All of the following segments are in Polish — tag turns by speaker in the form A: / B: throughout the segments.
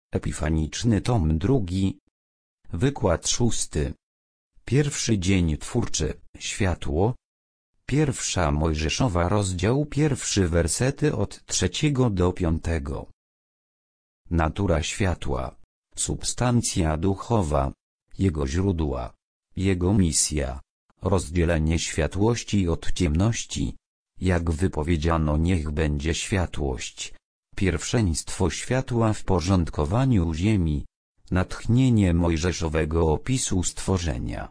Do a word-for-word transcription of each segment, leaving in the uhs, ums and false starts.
A: Epifaniczny tom drugi. Wykład szósty. Pierwszy dzień twórczy, światło. Pierwsza Mojżeszowa, rozdział pierwszy, wersety od trzeciego do piątego. Natura światła. Substancja duchowa. Jego źródła. Jego misja. Rozdzielenie światłości od ciemności. Jak wypowiedziano, niech będzie światłość. Pierwszeństwo światła w porządkowaniu ziemi. Natchnienie mojżeszowego opisu stworzenia.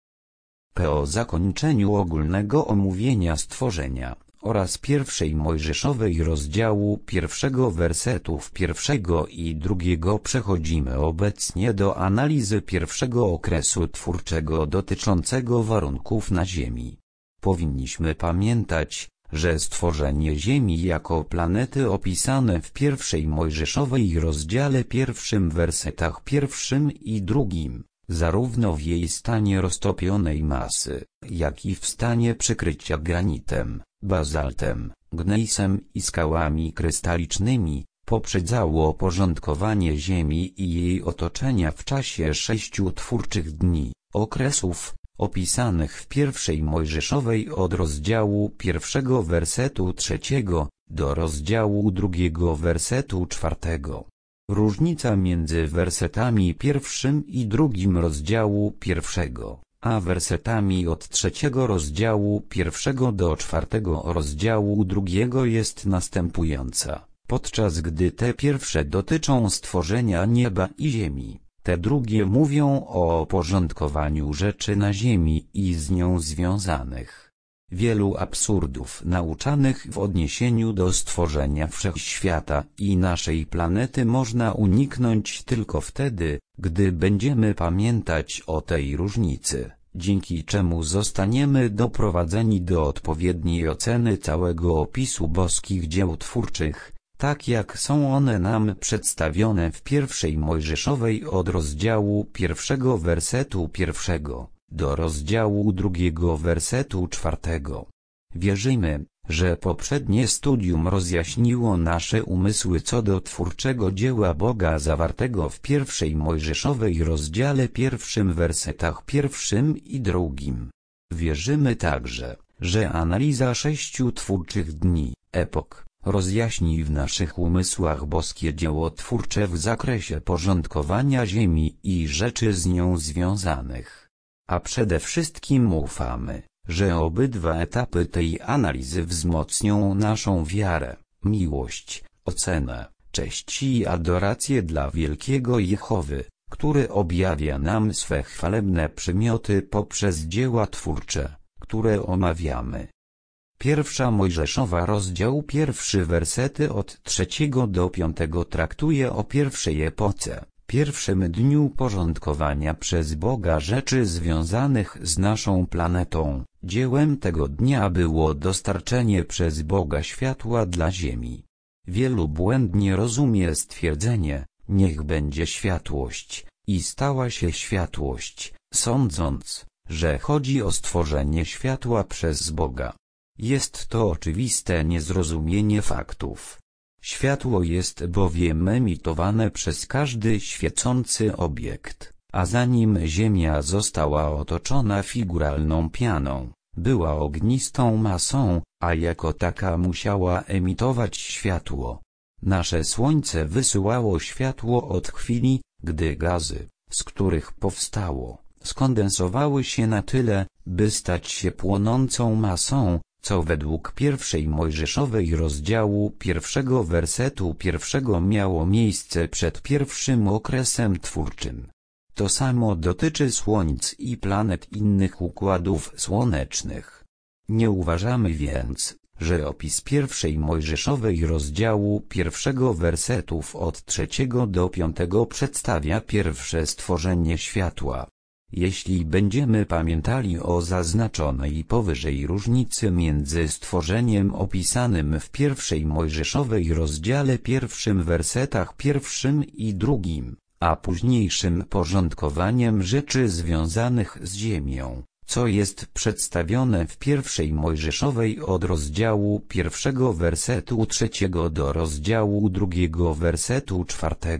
A: Po zakończeniu ogólnego omówienia stworzenia oraz pierwszej Mojżeszowej, rozdziału pierwszego, wersetów pierwszego i drugiego, przechodzimy obecnie do analizy pierwszego okresu twórczego dotyczącego warunków na ziemi. Powinniśmy pamiętać, że stworzenie Ziemi jako planety opisane w pierwszej Mojżeszowej, rozdziale pierwszym, wersetach pierwszym i drugim, zarówno w jej stanie roztopionej masy, jak i w stanie przykrycia granitem, bazaltem, gnejsem i skałami krystalicznymi, poprzedzało porządkowanie Ziemi i jej otoczenia w czasie sześciu twórczych dni, okresów, opisanych w pierwszej Mojżeszowej od rozdziału pierwszego, wersetu trzeciego, do rozdziału drugiego, wersetu czwartego. Różnica między wersetami pierwszym i drugim rozdziału pierwszego, a wersetami od trzeciego rozdziału pierwszego do czwartego rozdziału drugiego jest następująca. Podczas gdy te pierwsze dotyczą stworzenia nieba i ziemi, te drugie mówią o porządkowaniu rzeczy na ziemi i z nią związanych. Wielu absurdów nauczanych w odniesieniu do stworzenia wszechświata i naszej planety można uniknąć tylko wtedy, gdy będziemy pamiętać o tej różnicy, dzięki czemu zostaniemy doprowadzeni do odpowiedniej oceny całego opisu boskich dzieł twórczych, tak jak są one nam przedstawione w pierwszej Mojżeszowej od rozdziału pierwszego, wersetu pierwszego, do rozdziału drugiego, wersetu czwartego. Wierzymy, że poprzednie studium rozjaśniło nasze umysły co do twórczego dzieła Boga zawartego w pierwszej Mojżeszowej, rozdziale pierwszym, wersetach pierwszym i drugim. Wierzymy także, że analiza sześciu twórczych dni, epok, rozjaśni w naszych umysłach boskie dzieło twórcze w zakresie porządkowania ziemi i rzeczy z nią związanych. A przede wszystkim ufamy, że obydwa etapy tej analizy wzmocnią naszą wiarę, miłość, ocenę, cześć i adorację dla wielkiego Jehowy, który objawia nam swe chwalebne przymioty poprzez dzieła twórcze, które omawiamy. Pierwsza Mojżeszowa, rozdział pierwszy, wersety od trzeciego do piątego traktuje o pierwszej epoce, pierwszym dniu porządkowania przez Boga rzeczy związanych z naszą planetą. Dziełem tego dnia było dostarczenie przez Boga światła dla ziemi. Wielu błędnie rozumie stwierdzenie, niech będzie światłość, i stała się światłość, sądząc, że chodzi o stworzenie światła przez Boga. Jest to oczywiste niezrozumienie faktów. Światło jest bowiem emitowane przez każdy świecący obiekt, a zanim Ziemia została otoczona figuralną pianą, była ognistą masą, a jako taka musiała emitować światło. Nasze Słońce wysyłało światło od chwili, gdy gazy, z których powstało, skondensowały się na tyle, by stać się płonącą masą, co według pierwszej Mojżeszowej, rozdziału pierwszego, wersetu pierwszego miało miejsce przed pierwszym okresem twórczym. To samo dotyczy słońc i planet innych układów słonecznych. Nie uważamy więc, że opis pierwszej Mojżeszowej, rozdziału pierwszego, wersetów od trzeciego do piątego przedstawia pierwsze stworzenie światła. Jeśli będziemy pamiętali o zaznaczonej powyżej różnicy między stworzeniem opisanym w pierwszej Mojżeszowej, rozdziale pierwszym, wersetach pierwszym i drugim, a późniejszym porządkowaniem rzeczy związanych z ziemią, co jest przedstawione w pierwszej Mojżeszowej od rozdziału pierwszego, wersetu trzeciego do rozdziału drugiego, wersetu czwartego,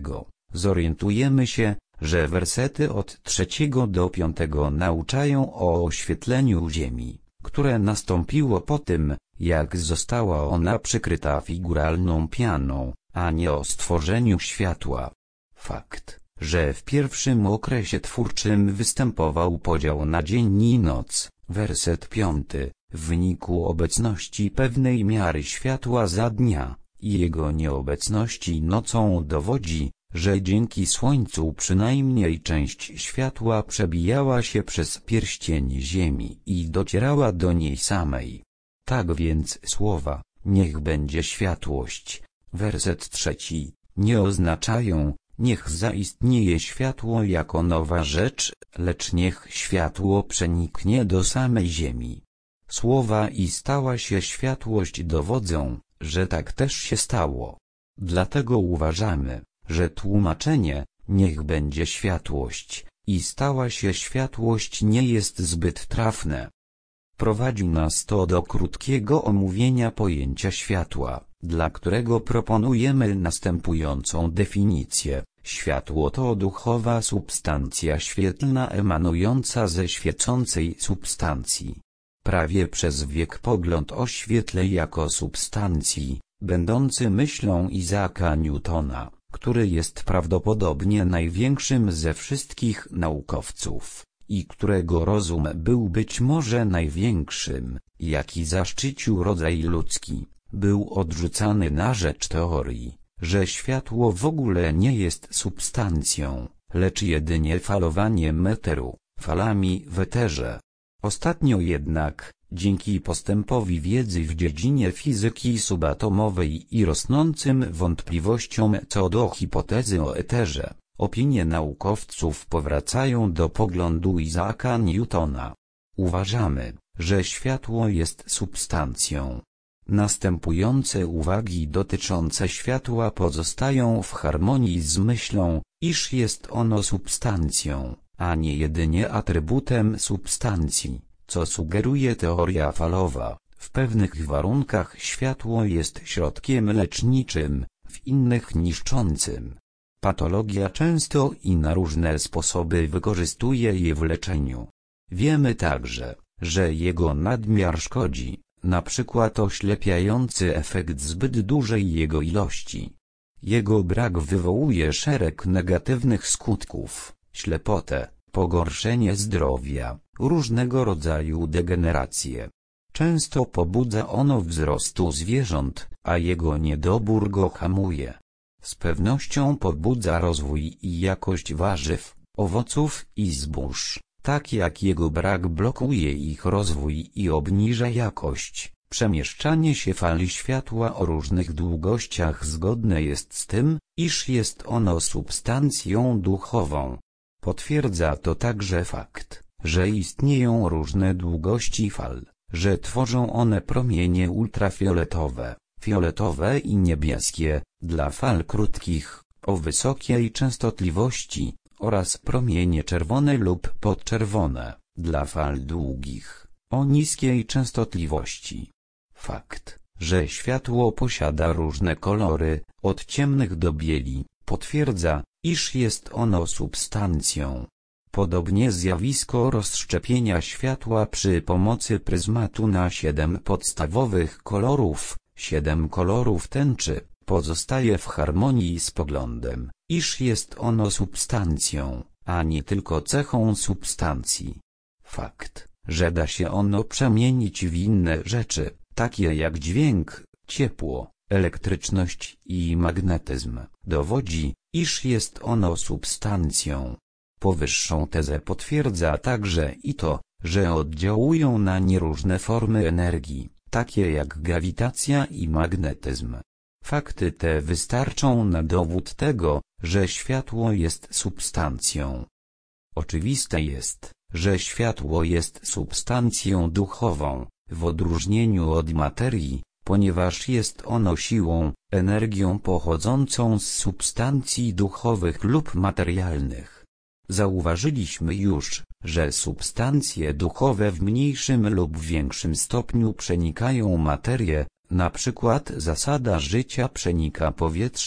A: zorientujemy się, że wersety od trzeciego do piątego nauczają o oświetleniu Ziemi, które nastąpiło po tym, jak została ona przykryta figuralną pianą, a nie o stworzeniu światła. Fakt, że w pierwszym okresie twórczym występował podział na dzień i noc, werset piąty, w wyniku obecności pewnej miary światła za dnia i jego nieobecności nocą dowodzi, że dzięki Słońcu przynajmniej część światła przebijała się przez pierścień Ziemi i docierała do niej samej. Tak więc słowa, niech będzie światłość, werset trzeci, nie oznaczają, niech zaistnieje światło jako nowa rzecz, lecz niech światło przeniknie do samej Ziemi. Słowa i stała się światłość dowodzą, że tak też się stało. Dlatego uważamy, że tłumaczenie, niech będzie światłość, i stała się światłość nie jest zbyt trafne. Prowadzi nas to do krótkiego omówienia pojęcia światła, dla którego proponujemy następującą definicję. Światło to duchowa substancja świetlna emanująca ze świecącej substancji. Prawie przez wiek pogląd o świetle jako substancji, będący myślą Isaaca Newtona, który jest prawdopodobnie największym ze wszystkich naukowców, i którego rozum był być może największym, jaki zaszczycił rodzaj ludzki, był odrzucany na rzecz teorii, że światło w ogóle nie jest substancją, lecz jedynie falowaniem eteru, falami w eterze. Ostatnio jednak, dzięki postępowi wiedzy w dziedzinie fizyki subatomowej i rosnącym wątpliwościom co do hipotezy o eterze, opinie naukowców powracają do poglądu Isaaca Newtona. Uważamy, że światło jest substancją. Następujące uwagi dotyczące światła pozostają w harmonii z myślą, iż jest ono substancją, a nie jedynie atrybutem substancji, co sugeruje teoria falowa. W pewnych warunkach światło jest środkiem leczniczym, w innych niszczącym. Patologia często i na różne sposoby wykorzystuje je w leczeniu. Wiemy także, że jego nadmiar szkodzi, na przykład oślepiający efekt zbyt dużej jego ilości. Jego brak wywołuje szereg negatywnych skutków, ślepotę, pogorszenie zdrowia, różnego rodzaju degenerację. Często pobudza ono wzrostu zwierząt, a jego niedobór go hamuje. Z pewnością pobudza rozwój i jakość warzyw, owoców i zbóż, tak jak jego brak blokuje ich rozwój i obniża jakość. Przemieszczanie się fali światła o różnych długościach zgodne jest z tym, iż jest ono substancją duchową. Potwierdza to także fakt, że istnieją różne długości fal, że tworzą one promienie ultrafioletowe, fioletowe i niebieskie, dla fal krótkich, o wysokiej częstotliwości, oraz promienie czerwone lub podczerwone, dla fal długich, o niskiej częstotliwości. Fakt, że światło posiada różne kolory, od ciemnych do bieli, potwierdza, iż jest ono substancją. Podobnie zjawisko rozszczepienia światła przy pomocy pryzmatu na siedem podstawowych kolorów, siedem kolorów tęczy, pozostaje w harmonii z poglądem, iż jest ono substancją, a nie tylko cechą substancji. Fakt, że da się ono przemienić w inne rzeczy, takie jak dźwięk, ciepło, elektryczność i magnetyzm, dowodzi, iż jest ono substancją. Powyższą tezę potwierdza także i to, że oddziałują na nie różne formy energii, takie jak grawitacja i magnetyzm. Fakty te wystarczą na dowód tego, że światło jest substancją. Oczywiste jest, że światło jest substancją duchową, w odróżnieniu od materii, ponieważ jest ono siłą, energią pochodzącą z substancji duchowych lub materialnych. Zauważyliśmy już, że substancje duchowe w mniejszym lub większym stopniu przenikają materię, na przykład zasada życia przenika powietrze,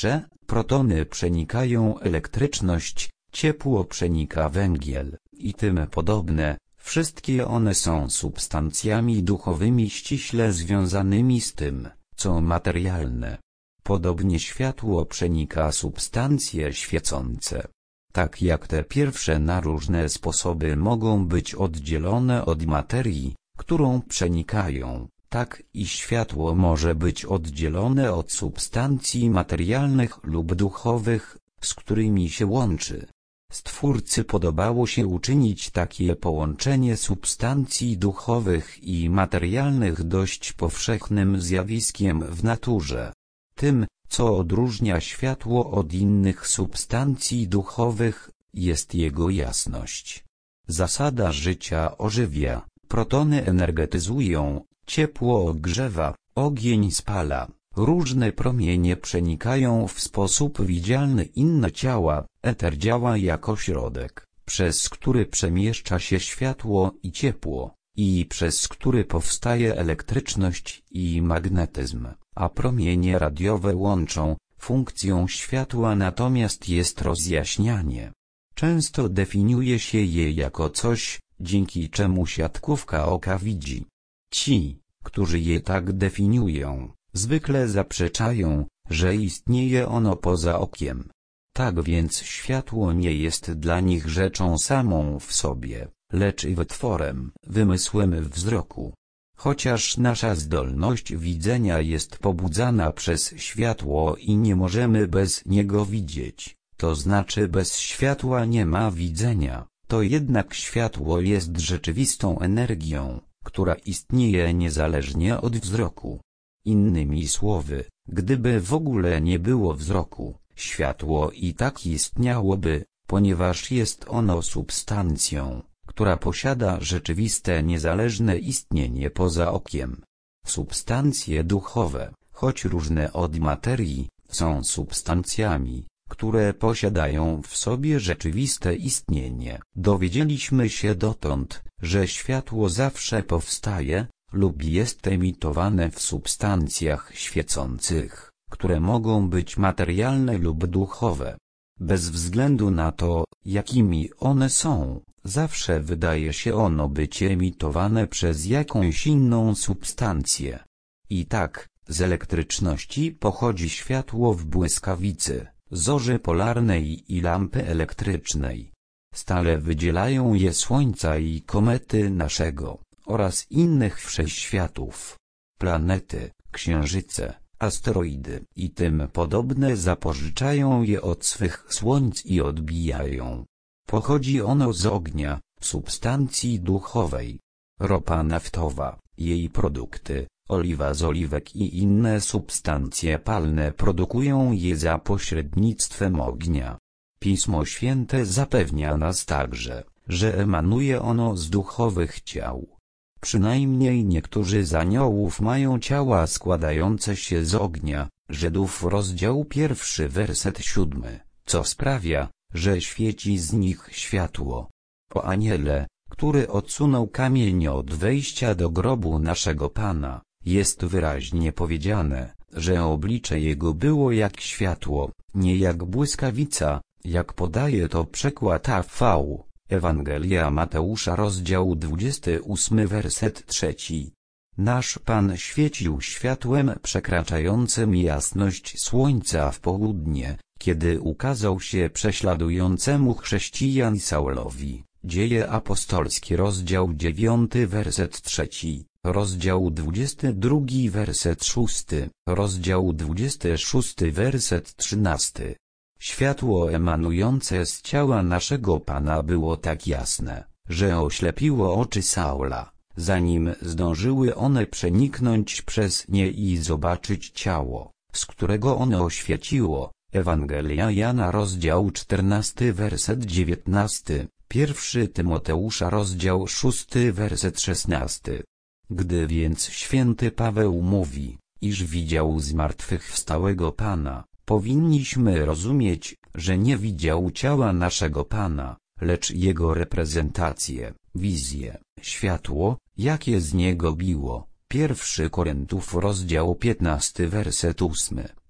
A: protony przenikają elektryczność, ciepło przenika węgiel, i tym podobne. Wszystkie one są substancjami duchowymi ściśle związanymi z tym, co materialne. Podobnie światło przenika substancje świecące. Tak jak te pierwsze na różne sposoby mogą być oddzielone od materii, którą przenikają, tak i światło może być oddzielone od substancji materialnych lub duchowych, z którymi się łączy. Stwórcy podobało się uczynić takie połączenie substancji duchowych i materialnych dość powszechnym zjawiskiem w naturze. Tym, co odróżnia światło od innych substancji duchowych, jest jego jasność. Zasada życia ożywia, protony energetyzują, ciepło ogrzewa, ogień spala, różne promienie przenikają w sposób widzialny inne ciała, eter działa jako środek, przez który przemieszcza się światło i ciepło, i przez który powstaje elektryczność i magnetyzm, a promienie radiowe łączą. Funkcją światła natomiast jest rozjaśnianie. Często definiuje się je jako coś, dzięki czemu siatkówka oka widzi. Ci, którzy je tak definiują, zwykle zaprzeczają, że istnieje ono poza okiem. Tak więc światło nie jest dla nich rzeczą samą w sobie, lecz i wytworem, wymysłem wzroku. Chociaż nasza zdolność widzenia jest pobudzana przez światło i nie możemy bez niego widzieć, to znaczy bez światła nie ma widzenia, to jednak światło jest rzeczywistą energią, która istnieje niezależnie od wzroku. Innymi słowy, gdyby w ogóle nie było wzroku, światło i tak istniałoby, ponieważ jest ono substancją, która posiada rzeczywiste niezależne istnienie poza okiem. Substancje duchowe, choć różne od materii, są substancjami, które posiadają w sobie rzeczywiste istnienie. Dowiedzieliśmy się dotąd, że światło zawsze powstaje, lub jest emitowane w substancjach świecących, które mogą być materialne lub duchowe. Bez względu na to, jakimi one są, zawsze wydaje się ono być emitowane przez jakąś inną substancję. I tak, z elektryczności pochodzi światło w błyskawicy, zorzy polarnej i lampy elektrycznej. Stale wydzielają je słońca i komety naszego, oraz innych wszechświatów. Planety, księżyce, asteroidy i tym podobne zapożyczają je od swych słońc i odbijają. Pochodzi ono z ognia, substancji duchowej. Ropa naftowa, jej produkty, oliwa z oliwek i inne substancje palne produkują je za pośrednictwem ognia. Pismo Święte zapewnia nas także, że emanuje ono z duchowych ciał. Przynajmniej niektórzy z aniołów mają ciała składające się z ognia, Żydów rozdział pierwszy werset siódmy, co sprawia, że świeci z nich światło. O aniele, który odsunął kamień od wejścia do grobu naszego Pana, jest wyraźnie powiedziane, że oblicze jego było jak światło, nie jak błyskawica, jak podaje to przekład A V. Ewangelia Mateusza rozdział dwudziesty ósmy werset trzeci. Nasz Pan świecił światłem przekraczającym jasność słońca w południe, kiedy ukazał się prześladującemu chrześcijan Saulowi. Dzieje apostolskie rozdział dziewiąty werset trzeci, rozdział dwudziesty drugi werset szósty, rozdział dwudziesty szósty werset trzynasty. Światło emanujące z ciała naszego Pana było tak jasne, że oślepiło oczy Saula, zanim zdążyły one przeniknąć przez nie i zobaczyć ciało, z którego ono oświeciło. Ewangelia Jana rozdział czternasty werset dziewiętnasty, pierwszy Tymoteusza rozdział szósty werset szesnasty. Gdy więc święty Paweł mówi, iż widział zmartwychwstałego Pana, powinniśmy rozumieć, że nie widział ciała naszego Pana, lecz jego reprezentację, wizję, światło, jakie z niego biło. Pierwszy Koryntiów rozdział piętnasty werset ósmy.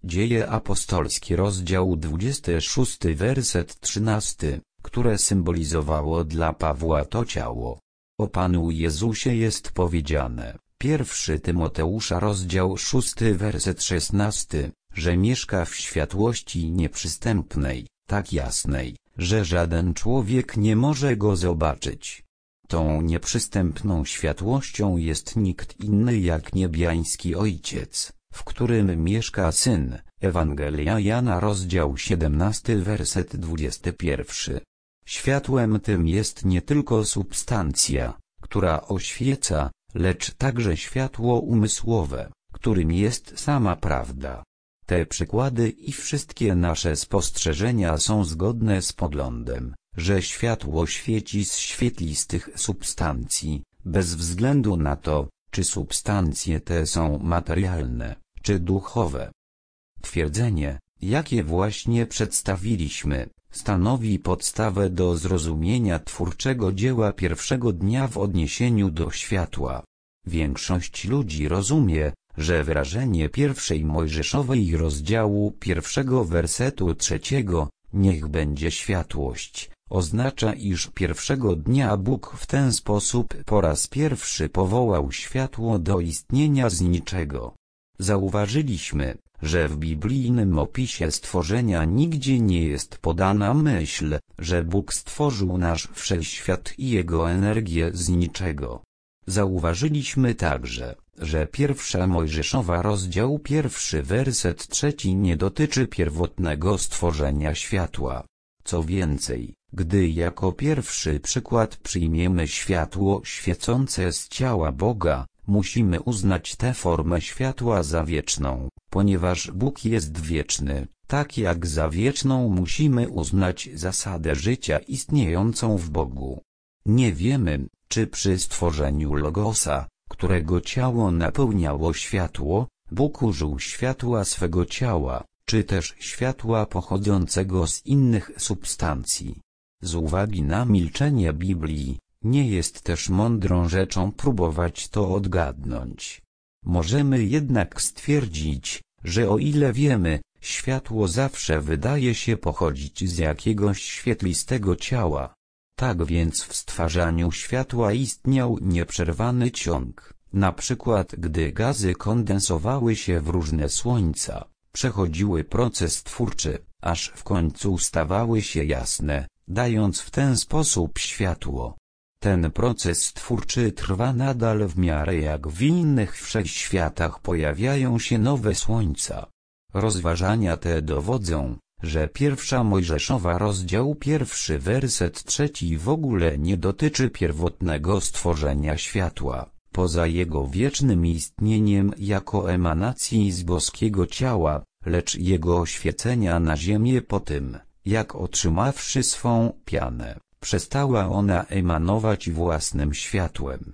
A: Dzieje apostolskie rozdział dwudziesty szósty werset trzynasty, które symbolizowało dla Pawła to ciało. O Panu Jezusie jest powiedziane, pierwszy Tymoteusza rozdział szósty werset szesnasty, że mieszka w światłości nieprzystępnej, tak jasnej, że żaden człowiek nie może go zobaczyć. Tą nieprzystępną światłością jest nikt inny jak niebiański Ojciec, w którym mieszka Syn. Ewangelia Jana rozdział siedemnasty werset dwudziesty pierwszy. Światłem tym jest nie tylko substancja, która oświeca, lecz także światło umysłowe, którym jest sama prawda. Te przykłady i wszystkie nasze spostrzeżenia są zgodne z poglądem, że światło świeci z świetlistych substancji, bez względu na to, czy substancje te są materialne, czy duchowe. Twierdzenie, jakie właśnie przedstawiliśmy, stanowi podstawę do zrozumienia twórczego dzieła pierwszego dnia w odniesieniu do światła. Większość ludzi rozumie, że wyrażenie pierwszej Mojżeszowej rozdziału pierwszego wersetu trzeciego, niech będzie światłość, oznacza, iż pierwszego dnia Bóg w ten sposób po raz pierwszy powołał światło do istnienia z niczego. Zauważyliśmy, że w biblijnym opisie stworzenia nigdzie nie jest podana myśl, że Bóg stworzył nasz wszechświat i jego energię z niczego. Zauważyliśmy także, że pierwsza Mojżeszowa rozdział pierwszy werset trzeci nie dotyczy pierwotnego stworzenia światła. Co więcej, gdy jako pierwszy przykład przyjmiemy światło świecące z ciała Boga, musimy uznać tę formę światła za wieczną, ponieważ Bóg jest wieczny, tak jak za wieczną musimy uznać zasadę życia istniejącą w Bogu. Nie wiemy, czy przy stworzeniu Logosa, którego ciało napełniało światło, Bóg użył światła swego ciała, czy też światła pochodzącego z innych substancji. Z uwagi na milczenie Biblii, nie jest też mądrą rzeczą próbować to odgadnąć. Możemy jednak stwierdzić, że o ile wiemy, światło zawsze wydaje się pochodzić z jakiegoś świetlistego ciała. Tak więc w stwarzaniu światła istniał nieprzerwany ciąg, na przykład gdy gazy kondensowały się w różne słońca, przechodziły proces twórczy, aż w końcu stawały się jasne, dając w ten sposób światło. Ten proces twórczy trwa nadal w miarę jak w innych wszechświatach pojawiają się nowe słońca. Rozważania te dowodzą, że pierwsza Mojżeszowa rozdział pierwszy werset trzeci w ogóle nie dotyczy pierwotnego stworzenia światła, poza jego wiecznym istnieniem jako emanacji z boskiego ciała, lecz jego oświecenia na ziemię po tym, jak otrzymawszy swą pianę, przestała ona emanować własnym światłem.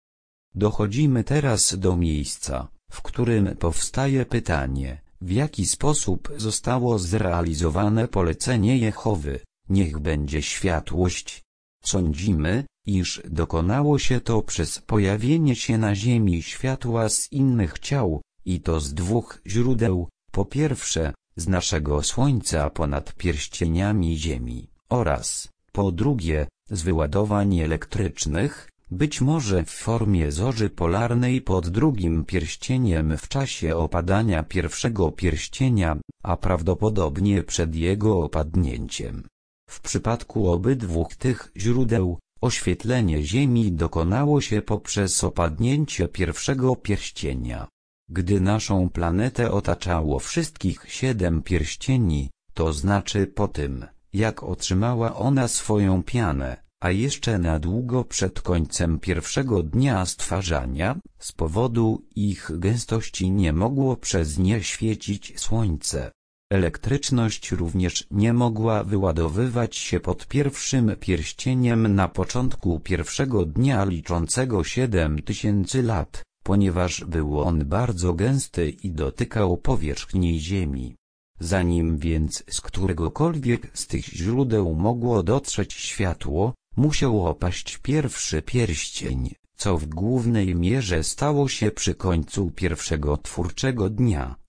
A: Dochodzimy teraz do miejsca, w którym powstaje pytanie, w jaki sposób zostało zrealizowane polecenie Jehowy, niech będzie światłość. Sądzimy, iż dokonało się to przez pojawienie się na ziemi światła z innych ciał, i to z dwóch źródeł, po pierwsze, z naszego Słońca ponad pierścieniami Ziemi, oraz, po drugie, z wyładowań elektrycznych, być może w formie zorzy polarnej pod drugim pierścieniem w czasie opadania pierwszego pierścienia, a prawdopodobnie przed jego opadnięciem. W przypadku obydwu tych źródeł, oświetlenie Ziemi dokonało się poprzez opadnięcie pierwszego pierścienia. Gdy naszą planetę otaczało wszystkich siedem pierścieni, to znaczy po tym, jak otrzymała ona swoją pianę, a jeszcze na długo przed końcem pierwszego dnia stwarzania, z powodu ich gęstości nie mogło przez nie świecić słońce. Elektryczność również nie mogła wyładowywać się pod pierwszym pierścieniem na początku pierwszego dnia liczącego siedem tysięcy lat, ponieważ był on bardzo gęsty i dotykał powierzchni Ziemi. Zanim więc z któregokolwiek z tych źródeł mogło dotrzeć światło, musiał opaść pierwszy pierścień, co w głównej mierze stało się przy końcu pierwszego twórczego dnia,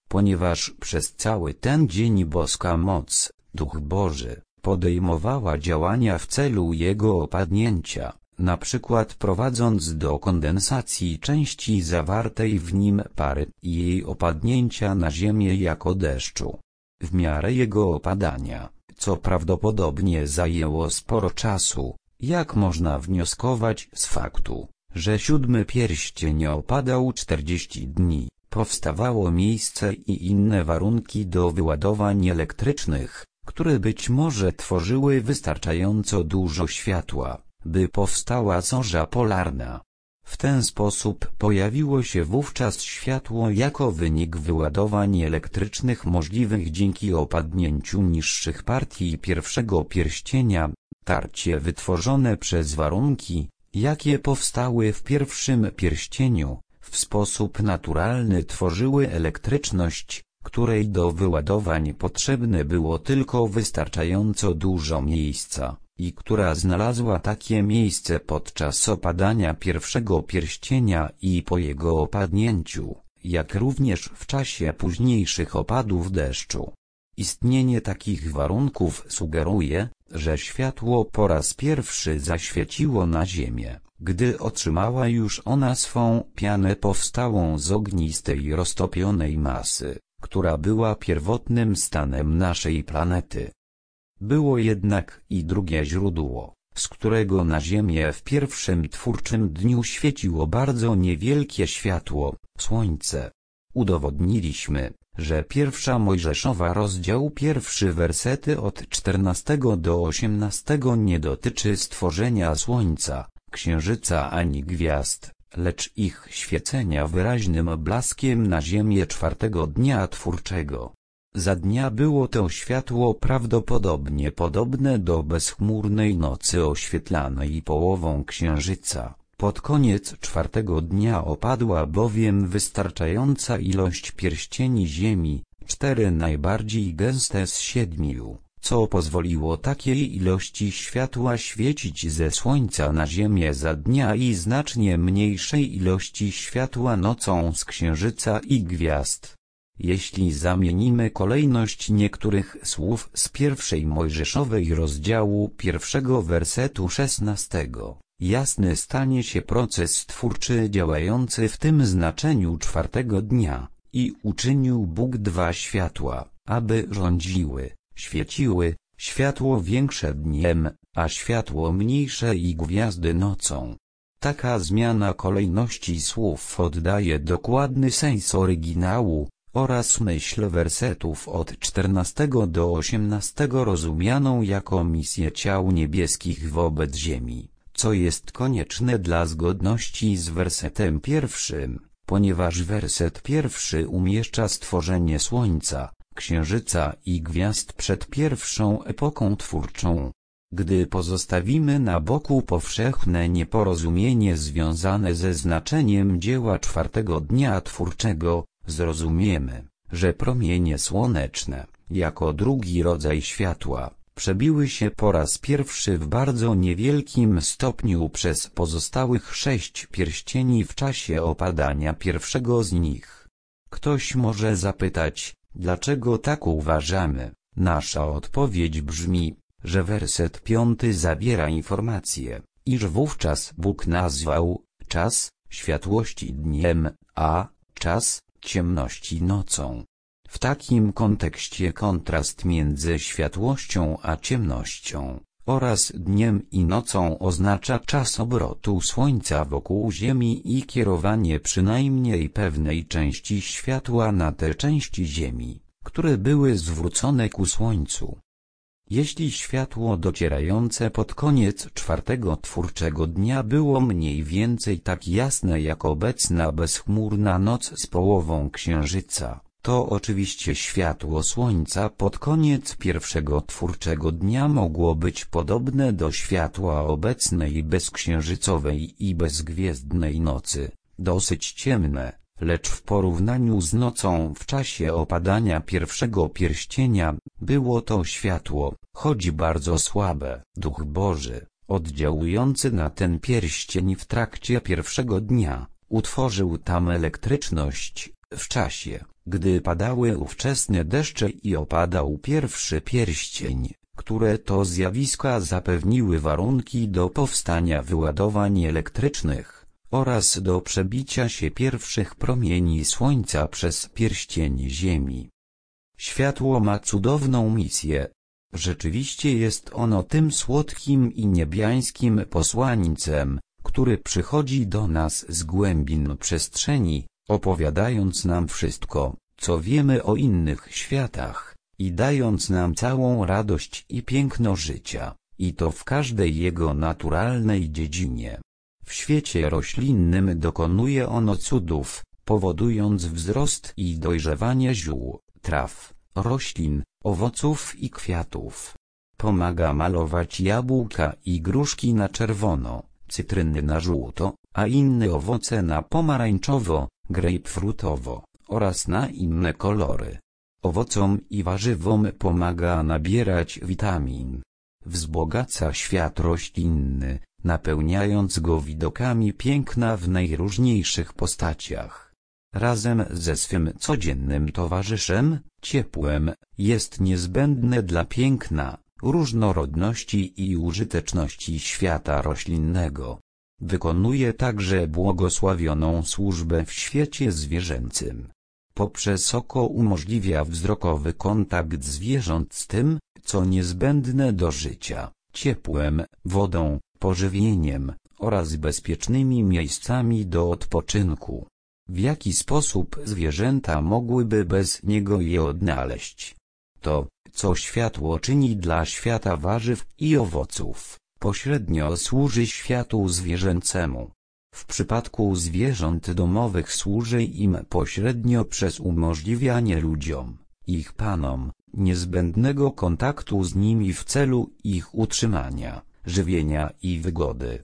A: ponieważ przez cały ten dzień boska moc, Duch Boży, podejmowała działania w celu jego opadnięcia, na przykład prowadząc do kondensacji części zawartej w nim pary i jej opadnięcia na ziemię jako deszczu. W miarę jego opadania, co prawdopodobnie zajęło sporo czasu, jak można wnioskować z faktu, że siódmy pierścień opadał czterdzieści dni, powstawało miejsce i inne warunki do wyładowań elektrycznych, które być może tworzyły wystarczająco dużo światła, by powstała zorza polarna. W ten sposób pojawiło się wówczas światło jako wynik wyładowań elektrycznych możliwych dzięki opadnięciu niższych partii pierwszego pierścienia, tarcie wytworzone przez warunki, jakie powstały w pierwszym pierścieniu, w sposób naturalny tworzyły elektryczność, której do wyładowań potrzebne było tylko wystarczająco dużo miejsca, i która znalazła takie miejsce podczas opadania pierwszego pierścienia i po jego opadnięciu, jak również w czasie późniejszych opadów deszczu. Istnienie takich warunków sugeruje, że światło po raz pierwszy zaświeciło na Ziemię, gdy otrzymała już ona swą pianę powstałą z ognistej roztopionej masy, która była pierwotnym stanem naszej planety. Było jednak i drugie źródło, z którego na Ziemię w pierwszym twórczym dniu świeciło bardzo niewielkie światło, Słońce. Udowodniliśmy, że pierwsza Mojżeszowa rozdział pierwszy wersety od czternastego do osiemnastego nie dotyczy stworzenia Słońca, Księżyca ani gwiazd, lecz ich świecenia wyraźnym blaskiem na ziemię czwartego dnia twórczego. Za dnia było to światło prawdopodobnie podobne do bezchmurnej nocy oświetlanej połową księżyca. Pod koniec czwartego dnia opadła bowiem wystarczająca ilość pierścieni Ziemi, cztery najbardziej gęste z siedmiu, co pozwoliło takiej ilości światła świecić ze Słońca na Ziemię za dnia i znacznie mniejszej ilości światła nocą z księżyca i gwiazd. Jeśli zamienimy kolejność niektórych słów z pierwszej Mojżeszowej rozdziału pierwszego wersetu szesnastego, jasny stanie się proces twórczy działający w tym znaczeniu czwartego dnia. I uczynił Bóg dwa światła, aby rządziły, świeciły, światło większe dniem, a światło mniejsze i gwiazdy nocą. Taka zmiana kolejności słów oddaje dokładny sens oryginału, oraz myśl wersetów od czternastego do osiemnastego rozumianą jako misję ciał niebieskich wobec ziemi, co jest konieczne dla zgodności z wersetem pierwszym, ponieważ werset pierwszy umieszcza stworzenie Słońca, Księżyca i gwiazd przed pierwszą epoką twórczą. Gdy pozostawimy na boku powszechne nieporozumienie związane ze znaczeniem dzieła czwartego dnia twórczego, zrozumiemy, że promienie słoneczne, jako drugi rodzaj światła, przebiły się po raz pierwszy w bardzo niewielkim stopniu przez pozostałych sześć pierścieni w czasie opadania pierwszego z nich. Ktoś może zapytać, dlaczego tak uważamy? Nasza odpowiedź brzmi, że werset piąty zawiera informację, iż wówczas Bóg nazwał czas światłości dniem, a czas ciemności nocą. W takim kontekście kontrast między światłością a ciemnością, oraz dniem i nocą oznacza czas obrotu Słońca wokół Ziemi i kierowanie przynajmniej pewnej części światła na te części Ziemi, które były zwrócone ku Słońcu. Jeśli światło docierające pod koniec czwartego twórczego dnia było mniej więcej tak jasne jak obecna bezchmurna noc z połową księżyca, to oczywiście światło Słońca pod koniec pierwszego twórczego dnia mogło być podobne do światła obecnej bezksiężycowej i bezgwiezdnej nocy, dosyć ciemne, lecz w porównaniu z nocą w czasie opadania pierwszego pierścienia, było to światło, choć bardzo słabe. Duch Boży, oddziałujący na ten pierścień w trakcie pierwszego dnia, utworzył tam elektryczność, w czasie, Gdy padały ówczesne deszcze i opadał pierwszy pierścień, które to zjawiska zapewniły warunki do powstania wyładowań elektrycznych oraz do przebicia się pierwszych promieni słońca przez pierścień Ziemi. Światło ma cudowną misję. Rzeczywiście jest ono tym słodkim i niebiańskim posłańcem, który przychodzi do nas z głębin przestrzeni, opowiadając nam wszystko, co wiemy o innych światach, i dając nam całą radość i piękno życia, i to w każdej jego naturalnej dziedzinie. W świecie roślinnym dokonuje ono cudów, powodując wzrost i dojrzewanie ziół, traw, roślin, owoców i kwiatów. Pomaga malować jabłka i gruszki na czerwono, cytryny na żółto, a inne owoce na pomarańczowo, grejpfrutowo oraz na inne kolory. Owocom i warzywom pomaga nabierać witamin. Wzbogaca świat roślinny, napełniając go widokami piękna w najróżniejszych postaciach. Razem ze swym codziennym towarzyszem, ciepłem, jest niezbędne dla piękna, różnorodności i użyteczności świata roślinnego. Wykonuje także błogosławioną służbę w świecie zwierzęcym. Poprzez oko umożliwia wzrokowy kontakt zwierząt z tym, co niezbędne do życia, ciepłem, wodą, pożywieniem oraz bezpiecznymi miejscami do odpoczynku. W jaki sposób zwierzęta mogłyby bez niego je odnaleźć? To, co światło czyni dla świata warzyw i owoców, pośrednio służy światu zwierzęcemu. W przypadku zwierząt domowych służy im pośrednio przez umożliwianie ludziom, ich panom, niezbędnego kontaktu z nimi w celu ich utrzymania, żywienia i wygody.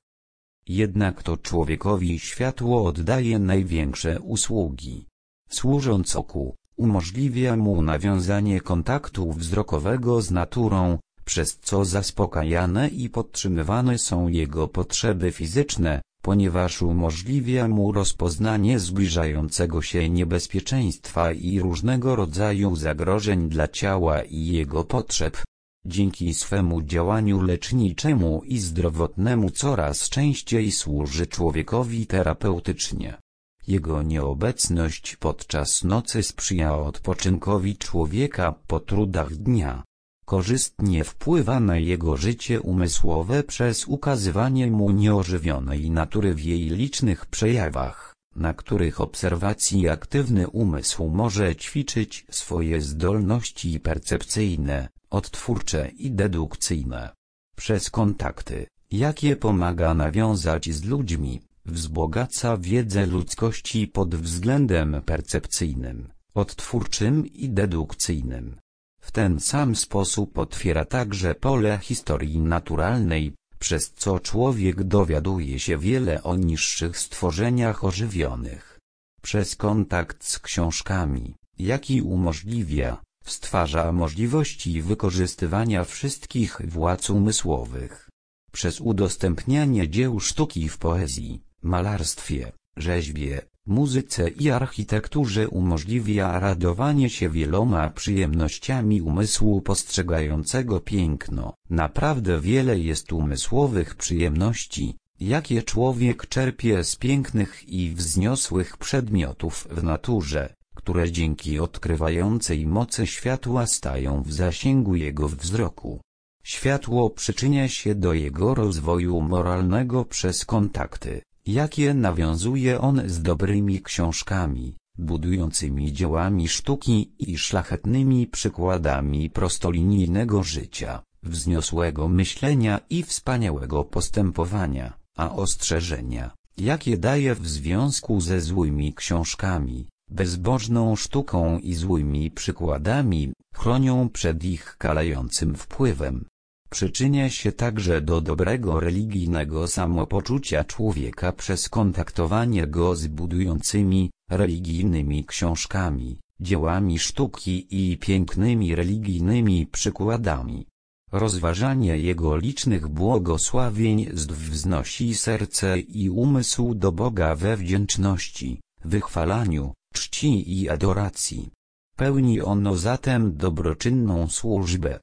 A: Jednak to człowiekowi światło oddaje największe usługi. Służąc oku, umożliwia mu nawiązanie kontaktu wzrokowego z naturą, przez co zaspokajane i podtrzymywane są jego potrzeby fizyczne, ponieważ umożliwia mu rozpoznanie zbliżającego się niebezpieczeństwa i różnego rodzaju zagrożeń dla ciała i jego potrzeb. Dzięki swemu działaniu leczniczemu i zdrowotnemu coraz częściej służy człowiekowi terapeutycznie. Jego nieobecność podczas nocy sprzyja odpoczynkowi człowieka po trudach dnia. Korzystnie wpływa na jego życie umysłowe przez ukazywanie mu nieożywionej natury w jej licznych przejawach, na których obserwacji aktywny umysł może ćwiczyć swoje zdolności percepcyjne, odtwórcze i dedukcyjne. Przez kontakty, jakie pomaga nawiązać z ludźmi, wzbogaca wiedzę ludzkości pod względem percepcyjnym, odtwórczym i dedukcyjnym. W ten sam sposób otwiera także pole historii naturalnej, przez co człowiek dowiaduje się wiele o niższych stworzeniach ożywionych. Przez kontakt z książkami, jaki umożliwia, stwarza możliwości wykorzystywania wszystkich władz umysłowych. Przez udostępnianie dzieł sztuki w poezji, malarstwie, rzeźbie, muzyce i architekturze umożliwia radowanie się wieloma przyjemnościami umysłu postrzegającego piękno. Naprawdę wiele jest umysłowych przyjemności, jakie człowiek czerpie z pięknych i wzniosłych przedmiotów w naturze, które dzięki odkrywającej mocy światła stają w zasięgu jego wzroku. Światło przyczynia się do jego rozwoju moralnego przez kontakty, jakie nawiązuje on z dobrymi książkami, budującymi dziełami sztuki i szlachetnymi przykładami prostolinijnego życia, wzniosłego myślenia i wspaniałego postępowania, a ostrzeżenia, jakie daje w związku ze złymi książkami, bezbożną sztuką i złymi przykładami, chronią przed ich kalającym wpływem. Przyczynia się także do dobrego religijnego samopoczucia człowieka przez kontaktowanie go z budującymi, religijnymi książkami, dziełami sztuki i pięknymi religijnymi przykładami. Rozważanie jego licznych błogosławieństw wznosi serce i umysł do Boga we wdzięczności, wychwalaniu, czci i adoracji. Pełni ono zatem dobroczynną służbę.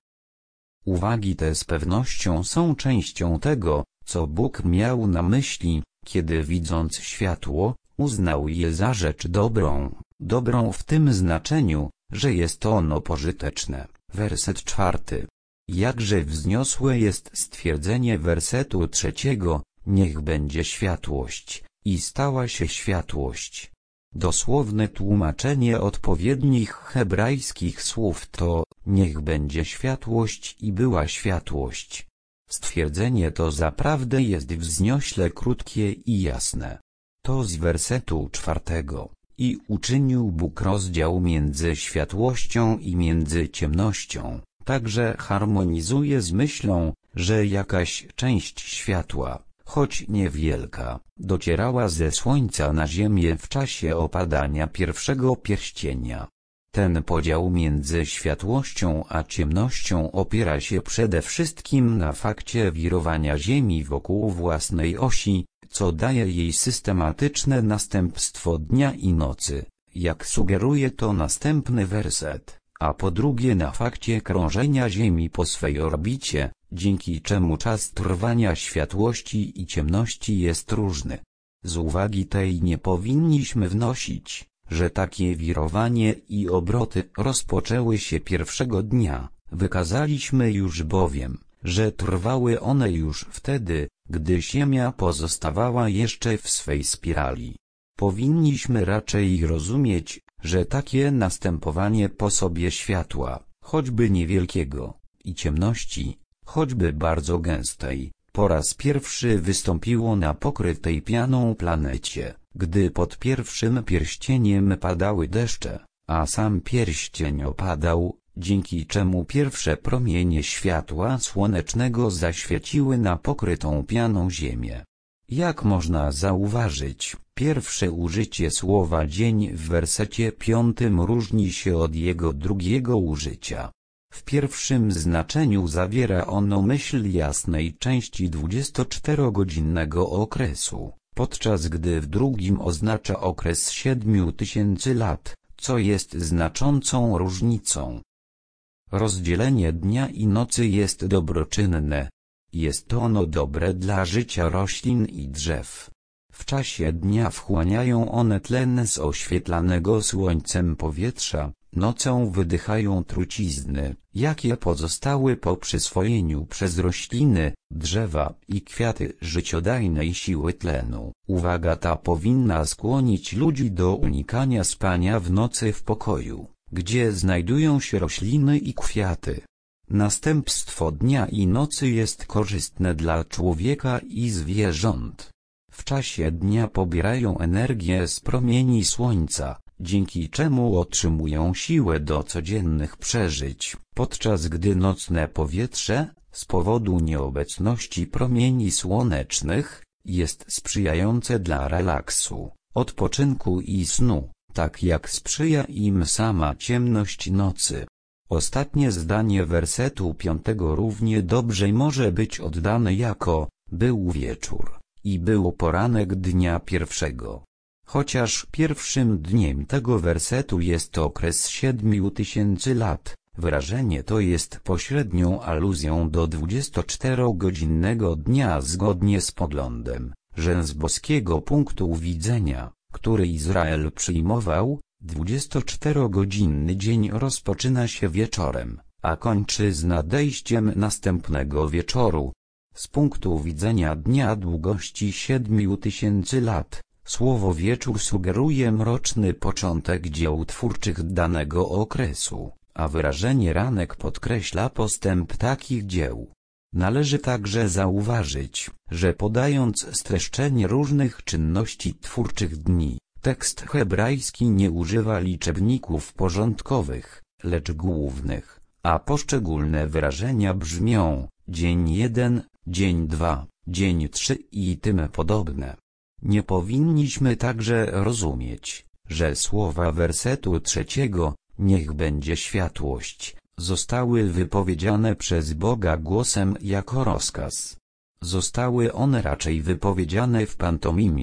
A: Uwagi te z pewnością są częścią tego, co Bóg miał na myśli, kiedy widząc światło, uznał je za rzecz dobrą, dobrą w tym znaczeniu, że jest ono pożyteczne. Werset czwarty. Jakże wzniosłe jest stwierdzenie wersetu trzeciego, niech będzie światłość, i stała się światłość. Dosłowne tłumaczenie odpowiednich hebrajskich słów to, niech będzie światłość i była światłość. Stwierdzenie to zaprawdę jest wzniośle krótkie i jasne. To z wersetu czwartego. I uczynił Bóg rozdział między światłością i między ciemnością, także harmonizuje z myślą, że jakaś część światła, choć niewielka, docierała ze słońca na ziemię w czasie opadania pierwszego pierścienia. Ten podział między światłością a ciemnością opiera się przede wszystkim na fakcie wirowania Ziemi wokół własnej osi, co daje jej systematyczne następstwo dnia i nocy, jak sugeruje to następny werset, a po drugie na fakcie krążenia Ziemi po swej orbicie, dzięki czemu czas trwania światłości i ciemności jest różny. Z uwagi tej nie powinniśmy wnosić, że takie wirowanie i obroty rozpoczęły się pierwszego dnia, wykazaliśmy już bowiem, że trwały one już wtedy, gdy Ziemia pozostawała jeszcze w swej spirali. Powinniśmy raczej rozumieć, że takie następowanie po sobie światła, choćby niewielkiego, i ciemności, choćby bardzo gęstej, po raz pierwszy wystąpiło na pokrytej pianą planecie, gdy pod pierwszym pierścieniem padały deszcze, a sam pierścień opadał, dzięki czemu pierwsze promienie światła słonecznego zaświeciły na pokrytą pianą ziemię. Jak można zauważyć, pierwsze użycie słowa dzień w wersecie piątym różni się od jego drugiego użycia. W pierwszym znaczeniu zawiera ono myśl jasnej części dwudziestoczterogodzinnego okresu, podczas gdy w drugim oznacza okres siedmiu tysięcy lat, co jest znaczącą różnicą. Rozdzielenie dnia i nocy jest dobroczynne. Jest ono dobre dla życia roślin i drzew. W czasie dnia wchłaniają one tlen z oświetlanego słońcem powietrza, nocą wydychają trucizny, jakie pozostały po przyswojeniu przez rośliny, drzewa i kwiaty życiodajnej siły tlenu. Uwaga ta powinna skłonić ludzi do unikania spania w nocy w pokoju, gdzie znajdują się rośliny i kwiaty. Następstwo dnia i nocy jest korzystne dla człowieka i zwierząt. W czasie dnia pobierają energię z promieni słońca, dzięki czemu otrzymują siłę do codziennych przeżyć, podczas gdy nocne powietrze, z powodu nieobecności promieni słonecznych, jest sprzyjające dla relaksu, odpoczynku i snu, tak jak sprzyja im sama ciemność nocy. Ostatnie zdanie wersetu piątego równie dobrze może być oddane jako był wieczór i był poranek dnia pierwszego. Chociaż pierwszym dniem tego wersetu jest okres siedmiu tysięcy lat, wyrażenie to jest pośrednią aluzją do dwudziestoczterogodzinnego dnia zgodnie z poglądem, że z boskiego punktu widzenia, który Izrael przyjmował, dwudziestoczterogodzinny dzień rozpoczyna się wieczorem, a kończy z nadejściem następnego wieczoru. Z punktu widzenia dnia długości siedmiu tysięcy lat, słowo wieczór sugeruje mroczny początek dzieł twórczych danego okresu, a wyrażenie ranek podkreśla postęp takich dzieł. Należy także zauważyć, że podając streszczenie różnych czynności twórczych dni, tekst hebrajski nie używa liczebników porządkowych, lecz głównych, a poszczególne wyrażenia brzmią dzień jeden, dzień dwa, dzień trzy i tym podobne. Nie powinniśmy także rozumieć, że słowa wersetu trzeciego, niech będzie światłość, zostały wypowiedziane przez Boga głosem jako rozkaz. Zostały one raczej wypowiedziane w pantomimie,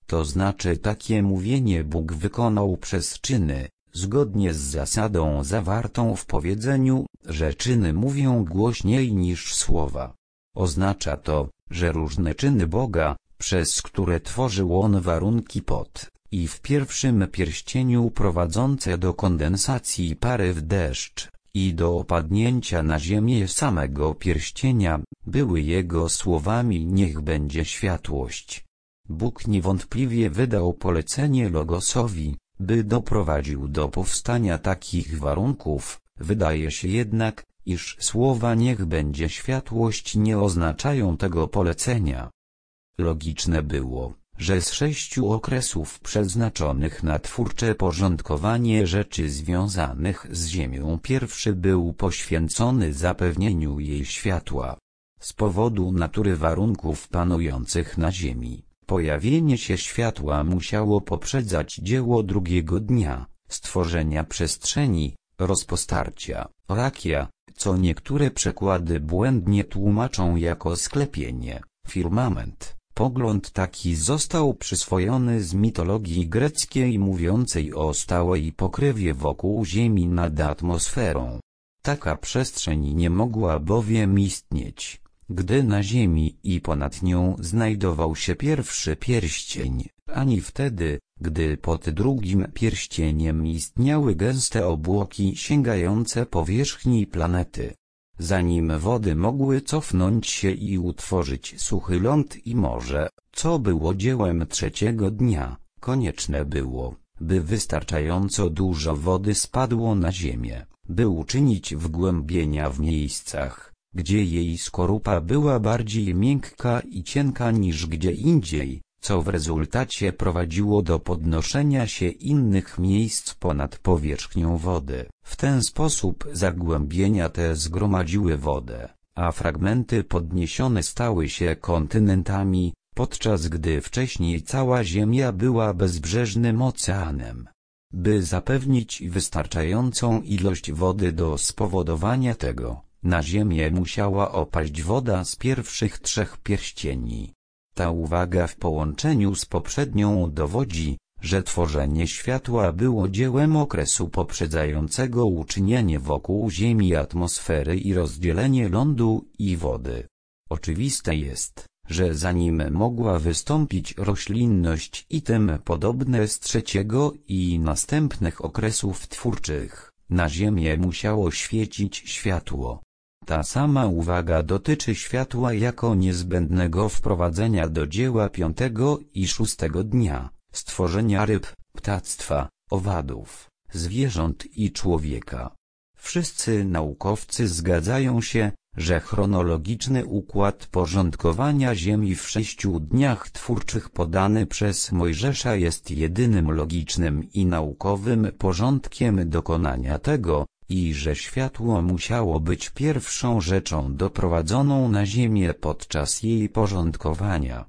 A: To znaczy takie mówienie Bóg wykonał przez czyny, zgodnie z zasadą zawartą w powiedzeniu, że czyny mówią głośniej niż słowa. Oznacza to, że różne czyny Boga, przez które tworzył On warunki pod i w pierwszym pierścieniu prowadzące do kondensacji pary w deszcz i do opadnięcia na ziemię samego pierścienia, były Jego słowami: niech będzie światłość. Bóg niewątpliwie wydał polecenie Logosowi, by doprowadził do powstania takich warunków. Wydaje się jednak, iż słowa niech będzie światłość nie oznaczają tego polecenia. Logiczne było, że z sześciu okresów przeznaczonych na twórcze porządkowanie rzeczy związanych z ziemią pierwszy był poświęcony zapewnieniu jej światła. Z powodu natury warunków panujących na ziemi, pojawienie się światła musiało poprzedzać dzieło drugiego dnia, stworzenia przestrzeni, rozpostarcia, rakia, co niektóre przekłady błędnie tłumaczą jako sklepienie, firmament. Pogląd taki został przyswojony z mitologii greckiej mówiącej o stałej pokrywie wokół Ziemi nad atmosferą. Taka przestrzeń nie mogła bowiem istnieć, gdy na Ziemi i ponad nią znajdował się pierwszy pierścień, ani wtedy, gdy pod drugim pierścieniem istniały gęste obłoki sięgające powierzchni planety. Zanim wody mogły cofnąć się i utworzyć suchy ląd i morze, co było dziełem trzeciego dnia, konieczne było, by wystarczająco dużo wody spadło na ziemię, by uczynić wgłębienia w miejscach, gdzie jej skorupa była bardziej miękka i cienka niż gdzie indziej, co w rezultacie prowadziło do podnoszenia się innych miejsc ponad powierzchnią wody. W ten sposób zagłębienia te zgromadziły wodę, a fragmenty podniesione stały się kontynentami, podczas gdy wcześniej cała Ziemia była bezbrzeżnym oceanem. By zapewnić wystarczającą ilość wody do spowodowania tego, na Ziemię musiała opaść woda z pierwszych trzech pierścieni. Ta uwaga w połączeniu z poprzednią dowodzi, że tworzenie światła było dziełem okresu poprzedzającego uczynienie wokół Ziemi atmosfery i rozdzielenie lądu i wody. Oczywiste jest, że zanim mogła wystąpić roślinność i tym podobne z trzeciego i następnych okresów twórczych, na Ziemię musiało świecić światło. Ta sama uwaga dotyczy światła jako niezbędnego wprowadzenia do dzieła piątego i szóstego dnia, stworzenia ryb, ptactwa, owadów, zwierząt i człowieka. Wszyscy naukowcy zgadzają się, że chronologiczny układ porządkowania Ziemi w sześciu dniach twórczych podany przez Mojżesza jest jedynym logicznym i naukowym porządkiem dokonania tego, i że światło musiało być pierwszą rzeczą doprowadzoną na Ziemię podczas jej porządkowania.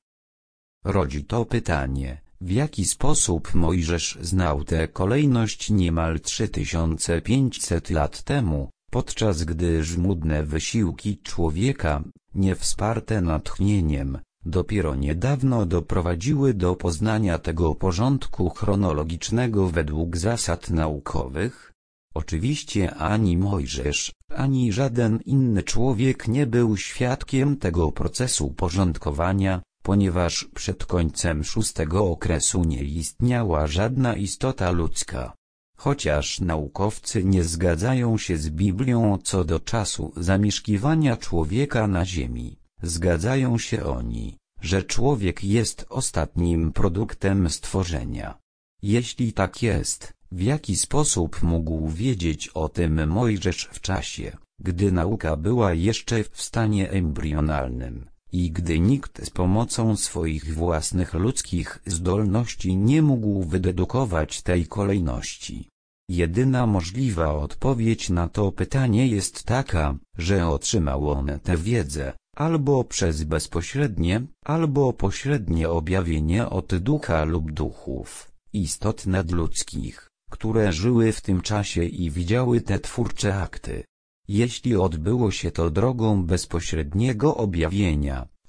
A: Rodzi to pytanie, w jaki sposób Mojżesz znał tę kolejność niemal trzy tysiące pięćset lat temu, podczas gdy żmudne wysiłki człowieka, nie wsparte natchnieniem, dopiero niedawno doprowadziły do poznania tego porządku chronologicznego według zasad naukowych? Oczywiście ani Mojżesz, ani żaden inny człowiek nie był świadkiem tego procesu porządkowania, ponieważ przed końcem szóstego okresu nie istniała żadna istota ludzka. Chociaż naukowcy nie zgadzają się z Biblią co do czasu zamieszkiwania człowieka na ziemi, zgadzają się oni, że człowiek jest ostatnim produktem stworzenia. Jeśli tak jest, w jaki sposób mógł wiedzieć o tym Mojżesz w czasie, gdy nauka była jeszcze w stanie embrionalnym, i gdy nikt z pomocą swoich własnych ludzkich zdolności nie mógł wydedukować tej kolejności? Jedyna możliwa odpowiedź na to pytanie jest taka, że otrzymał on tę wiedzę, albo przez bezpośrednie, albo pośrednie objawienie od ducha lub duchów, istot nadludzkich, które żyły w tym czasie i widziały te twórcze akty. Jeśli odbyło się to drogą bezpośredniego objawienia,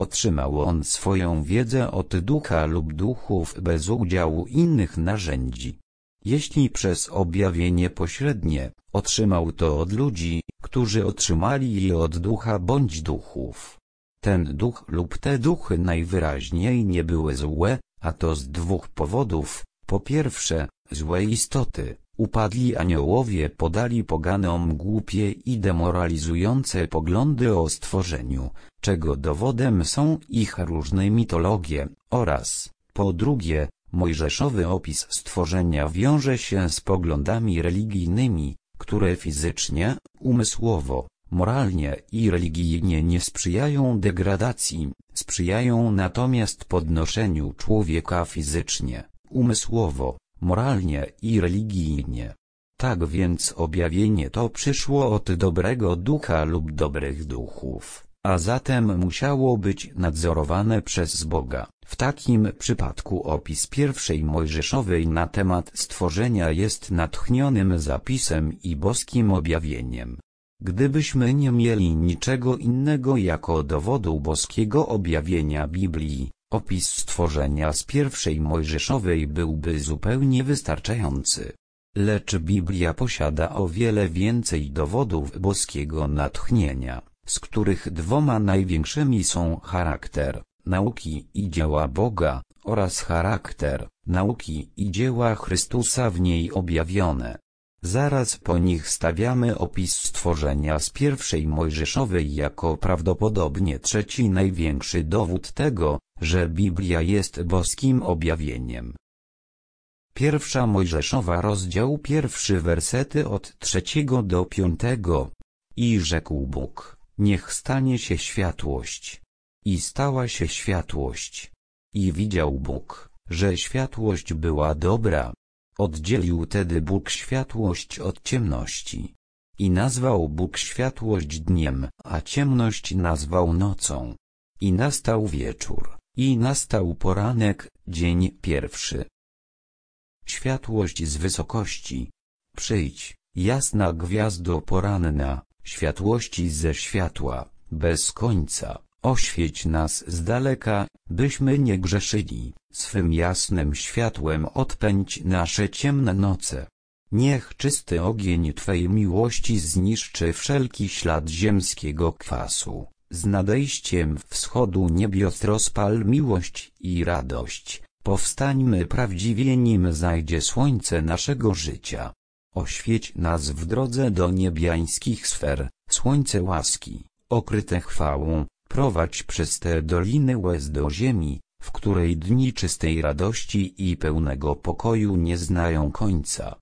A: Otrzymał on swoją wiedzę od ducha lub duchów bez udziału innych narzędzi. Jeśli przez objawienie pośrednie, otrzymał to od ludzi, którzy otrzymali je od ducha bądź duchów. Ten duch lub te duchy najwyraźniej nie były złe, a to z dwóch powodów. Po pierwsze, złe istoty, upadli aniołowie podali poganom głupie i demoralizujące poglądy o stworzeniu, czego dowodem są ich różne mitologie, oraz, po drugie, mojżeszowy opis stworzenia wiąże się z poglądami religijnymi, które fizycznie, umysłowo, moralnie i religijnie nie sprzyjają degradacji, sprzyjają natomiast podnoszeniu człowieka fizycznie, umysłowo, moralnie i religijnie. Tak więc objawienie to przyszło od dobrego ducha lub dobrych duchów, a zatem musiało być nadzorowane przez Boga. W takim przypadku opis pierwszej Mojżeszowej na temat stworzenia jest natchnionym zapisem i boskim objawieniem. Gdybyśmy nie mieli niczego innego jako dowodu boskiego objawienia Biblii, opis stworzenia z pierwszej Mojżeszowej byłby zupełnie wystarczający. Lecz Biblia posiada o wiele więcej dowodów boskiego natchnienia, z których dwoma największymi są charakter nauki i dzieła Boga, oraz charakter nauki i dzieła Chrystusa w niej objawione. Zaraz po nich stawiamy opis stworzenia z pierwszej Mojżeszowej jako prawdopodobnie trzeci największy dowód tego, że Biblia jest boskim objawieniem. Pierwsza Mojżeszowa rozdział pierwszy wersety od trzeciego do piątego. I rzekł Bóg, niech stanie się światłość. I stała się światłość. I widział Bóg, że światłość była dobra. Oddzielił tedy Bóg światłość od ciemności. I nazwał Bóg światłość dniem, a ciemność nazwał nocą. I nastał wieczór, i nastał poranek, dzień pierwszy. Światłość z wysokości. Przyjdź, jasna gwiazdo poranna, światłości ze światła, bez końca, oświeć nas z daleka, byśmy nie grzeszyli, swym jasnym światłem odpędź nasze ciemne noce. Niech czysty ogień Twej miłości zniszczy wszelki ślad ziemskiego kwasu, z nadejściem wschodu niebios rozpal miłość i radość, powstańmy prawdziwie nim zajdzie słońce naszego życia. Oświeć nas w drodze do niebiańskich sfer, słońce łaski, okryte chwałą, prowadź przez te doliny łez do ziemi, w której dni czystej radości i pełnego pokoju nie znają końca.